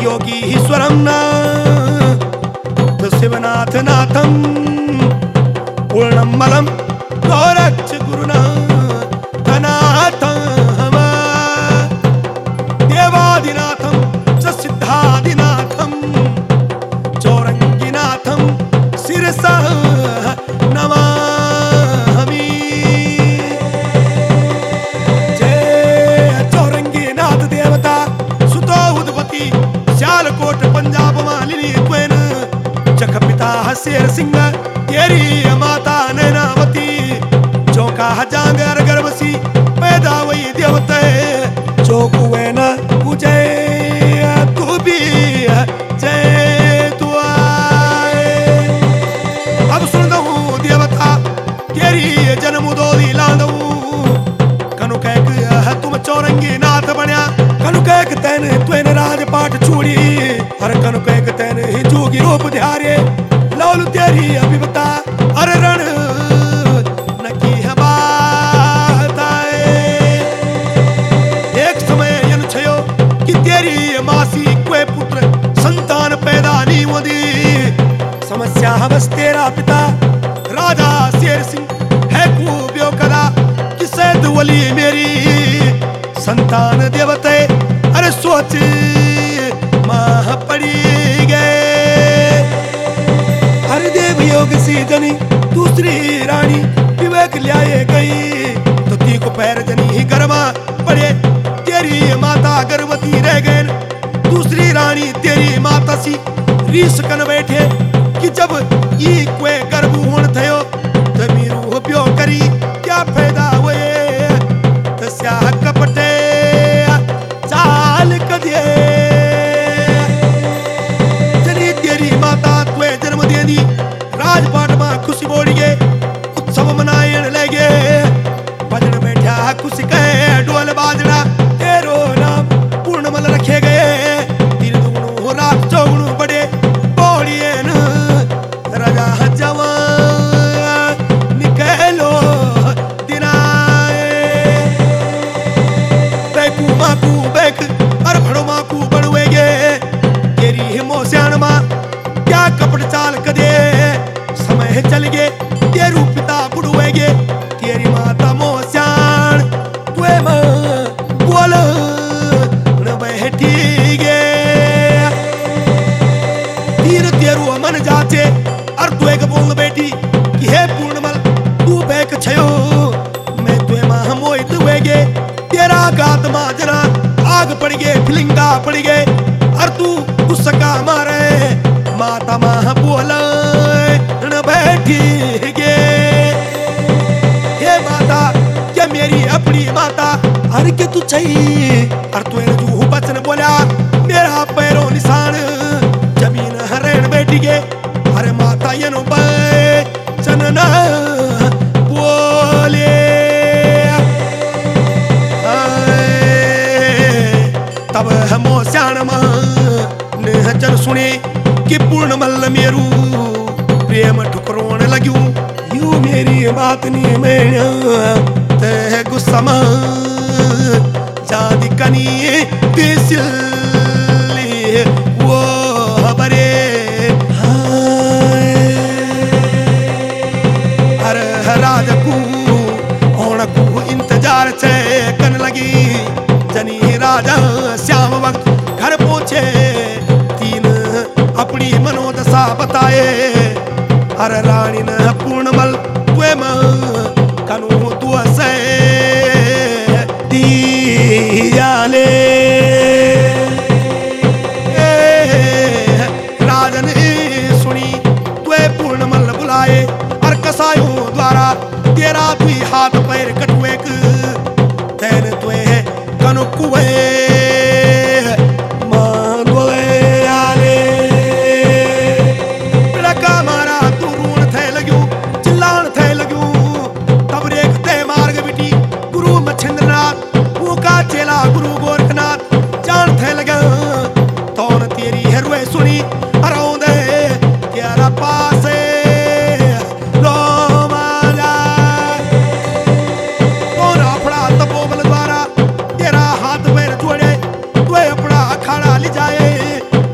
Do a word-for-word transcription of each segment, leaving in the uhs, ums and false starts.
योगीश्वरं नाथ शिवनाथ नाथं पूर्णं मलं गौरक्ष गुरुनाथ नाथं देवादिनाथं च सिद्धादिनाथं चौरंगीनाथं शिरसा नमामि। जय चौरंगीनाथ देवता सुतो उद्भवती श्यालकोट पंजाब मालिनी त्वेन जख पिता शेर सिंह तेरी माता नैनावती चौका जांगर गर्भसी पैदा वही देवते चौकु वेन पूजय तू भी जय तू आए। अब सुन दऊं देवता तेरी जन्म दोदी लांदऊ कनु कैक तुम चौरंगी नाथ बन्या कनु कैक तैन त्वेन राजपाट छूड़ी हर कनु कैक तैन ही जोगी रूप ध्यारे लौलु तेरी अभिवता अर रण नकी है बात आए। एक समय यन छयो कि तेरी मासी कोई पुत्र संतान पैदा नहीं होती समस्या बस तेरा पिता राजा शेर सिंह है खूबियों कदा कि सैद वली मेरी संतान देवते अरे सोच माह पड़ी गए। हर देव योग सी जनी दूसरी रानी विवेक लियाए गई तो ती को पैर जनी ही गरमा पड़े तेरी माता गर्भवती रह गए। दूसरी रानी तेरी माता सी रीस कन बैठे कि जब ई कोई गर्भ होन थयो तो मीरू प्यो करी क्या फायदा हुए तस्या कपटे चाल कदिए जनी तेरी माता त्वे जन्म दे दी राजपाट में खुशी बोल गए उत्सव मनाएन लगे भजन बैठा खुशी कहे ढोल बाजना तेरो नाम पूर्णमल रखे गए तीन दुगुणु रात चौगुणु बड़े बोलियन राजा जवान निकलो दिनाए बैकू माकू बैक अर भड़ो माकू बड़वेगे तेरी हिमो स्याण मा क्या कपड़ चाल कदे समय चल गए तेरू पिता बुड़वेगे तेरी माता मोह स्याण तुए मां बोल न बैठी गे तीर तेरू मन जाचे और तुए बोंग बेटी कि हे पूर्णमल तू बैक छयो मैं तुए मां मोहित हुएगे तेरा गात मां जरा आग पड़ गए फिलिंगा पड़ गए और तू गुस्सा मारे माता मां बोल न बैठी गे। हे माता क्या मेरी अपनी माता हर के तू चाहिए और तू जू बचन बोला मेरा पैरों निशान जमीन हरण बैठी गे अरे माता ये नो चनना बोले तब हमो स्याण चल सुने कि पूर्णमल मेरू प्रेम ठुकरोण लग्यू यू मेरी बात नहीं मैं ते गुस्सा जादी कनी दिसिली वो बरे हर राज को होण को इंतजार छे कन लगी जनी राजा श्याम वक्त घर पहुंचे तीन अपनी मनोदशा बताए हर रानी न पूर्णमल तुए कनु तु से दियाले राजन सुनी तुए पूर्णमल बुलाए और कसायों द्वारा तेरा भी हाथ पैर कटुए तैन तुए कनु कुए गुरु गोरखनाथ जान थे लगा तौन तेरी हरवे सुनी अरौंदे तेरा पासे लो माला कौन अपना तपोबल द्वारा तेरा हाथ पैर जोड़े तू अपना अखाड़ा ले जाए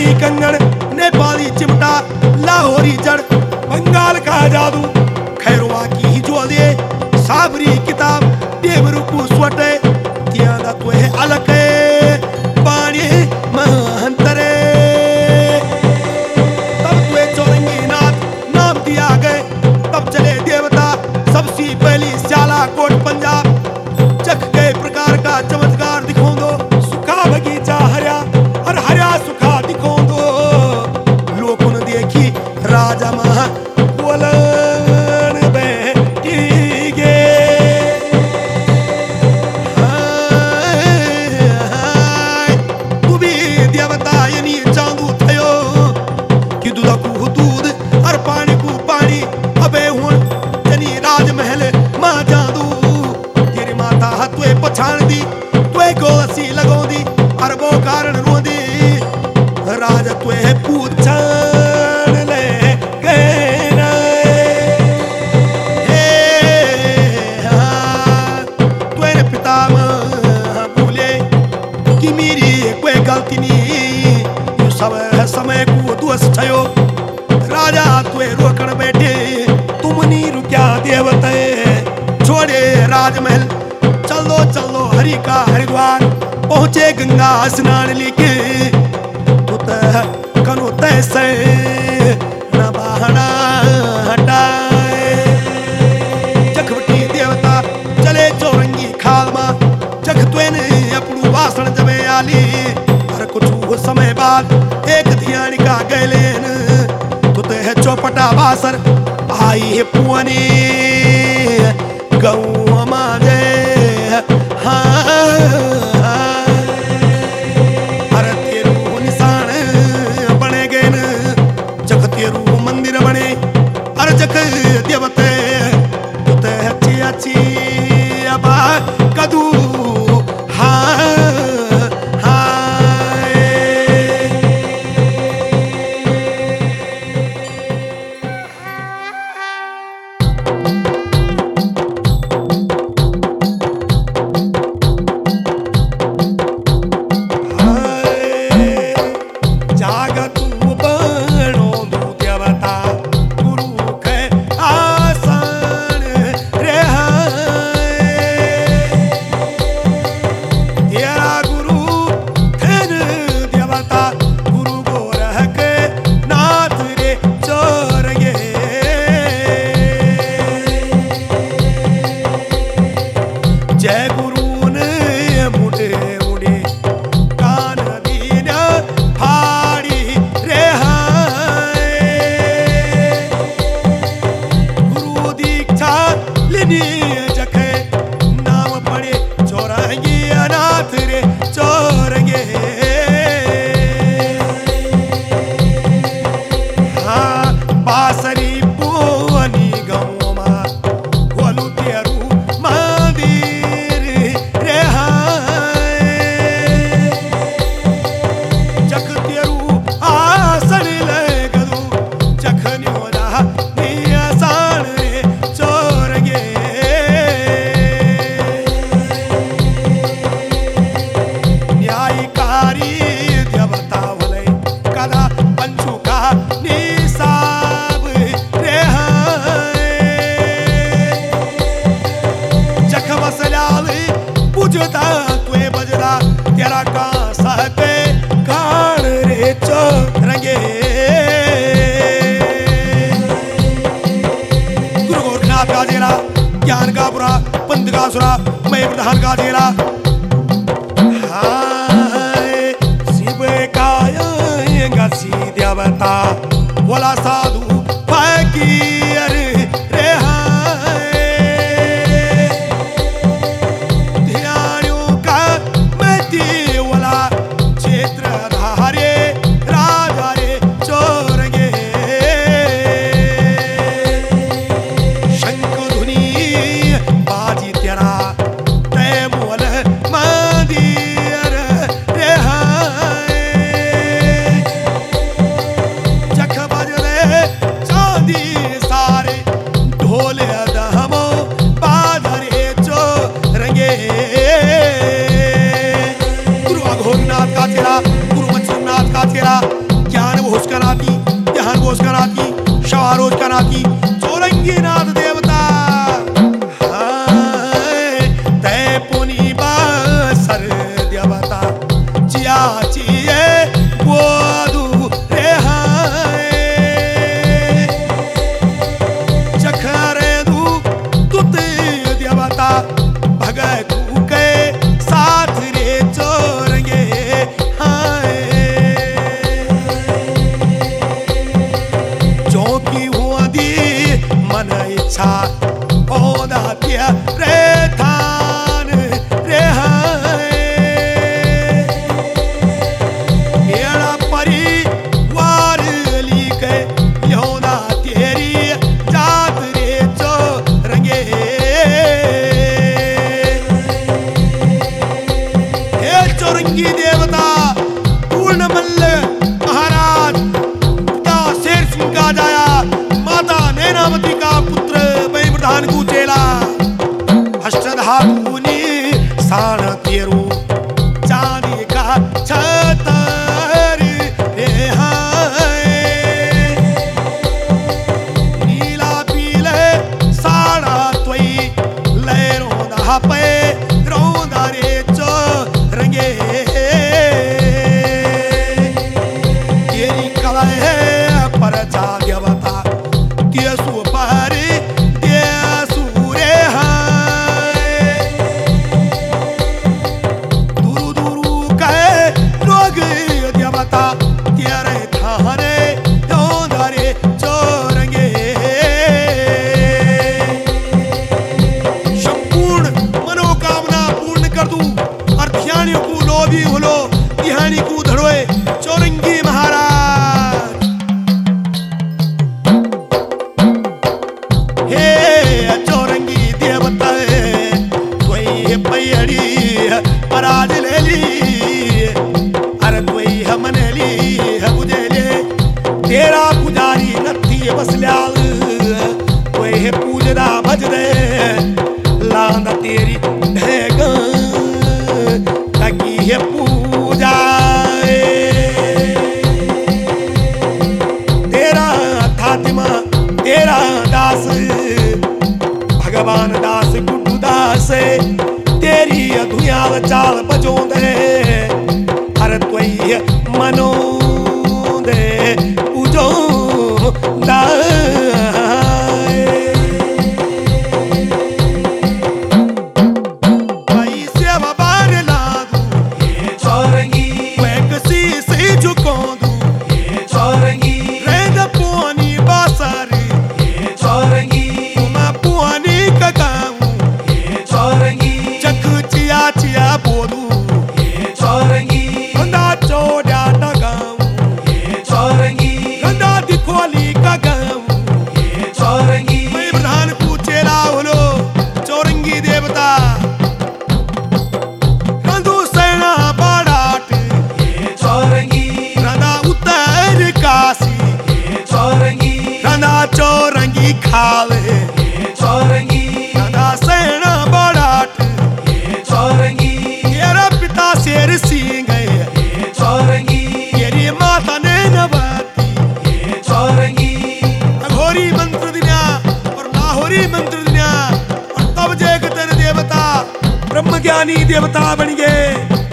बिहारी कंगन, नेपाली चिमटा, लाहौरी जड़, बंगाल का जादू, खैरवा की ज्वाले, साबरी किताब, देवरू को स्वटे, तियांदा तो है अलग पानी महंतरे। तब तुए चौरंगी नाथ नाम दिया गए, तब चले देवता सबसे पहली श्याला कोट पंजाब। चख गए प्रकार का चमत्कार दिखो दो, सुखा बगीचा हरिया और हरिया सुखा दिखो दो। लोगों ने देखी राजा महा बोलन बैठी गे। तू भी देवता यानी चांदू थयो कि दूध को दूध और पानी को पानी। अबे हुन जनी राजमहल मां जादू तेरी माता तुए पछाण दी, तुए गोसी लगोंदी और वो कारण रोंदी। राजा तुए पूछण ले गए ना, तुए पिता भूले कि मेरी कोई गलती नहीं, यू सब समय को दोष थयो। राजा तुए रोकण बैठे, तुम नहीं रुक्या देवते, छोड़े राजमहल, चलो चलो हरि का हरिद्वार। पहुंचे गंगा स्नान लेके, तुत कनो तैसे न बहाना हटाए। जखवटी देवता चले चौरंगी खाल मा, जख तुएने अपनू वासण जमे आली। हर कुछ समय बाद एक धियानी का गैलेन, तुत है चौपटा बासर आई है पुअनी गौ माजे। हाँ हर तेरू निशान बने गए न, जख तेरू मंदिर बने अर जख देवते तुत अच्छी अच्छी अबा कदू। हाँ तेरा का सहके कान रे चौरंगे। गुरु गोरखनाथ का जेला, ज्ञान का बुरा, पंथ का सुरा, मैं प्रधान का जेला। हाय शिव का सी देवता बोला साधु फकीर रे। हाय ध्यानियों का मैं वाला क्षेत्र धारे राजा रे चौरंगे। शंख धुनी बाजी तेरा तय मोल मंदिर रे। हाय जख बज रे महारा की चौरंगी नाथ देवता तय पुनी बासर देवता चिया चिए बोधु रे चखरे दू तुत देवता भगत के साथ रे चौरंगे चौकी हुआ दी मन इच्छा ओदा दिया रे थान रे मेरा परिवार लिखे यहोदा तेरी जात रे चौरंगे हे चौरंगी देवता पूर्ण मल्ल महाराज पिता शेर सिंह का जाया माता नैनावती का पुत्र वही प्रधान को चेला अष्टधातुनी साण तेरू चांदी का छतर रे नीला पीले साड़ा त्वई लहरों दा पे रोंदा रे चौरंगे तेरी कला है पर जा देवता तेसु पर तेसु रे दुरु दुरु कहे रोग देवता तेरे थाने रे चौरंगे संपूर्ण मनोकामना पूर्ण कर दू और ध्यानियों को लोभी होलो ध्यानी को धड़ोए चौरंगी महाराज हे चौरंगी देवता कोई पैड़ी पराज ले ली अरे कोई हमन ली बुझे ले तेरा पुजारी नथी बसल्याल कोई पूजदा भज दे लांदा तेरी ढेग तकी है पूजा तेरा थातिमा तेरा दास भगवान दास गुड्डू दास तेरी दुनियाल चाल बजो दे हर कोई मनो दे पूजो चौरंगी खाले चौरंगी दादा सेना बड़ाट चौरंगी तेरा पिता शेर सिंह चौरंगी तेरी माता नैनावती चौरंगी अघोरी मंत्र दिया और लाहौरी मंत्र दिया और तब जय तेरे देवता ब्रह्म ज्ञानी देवता बन गए।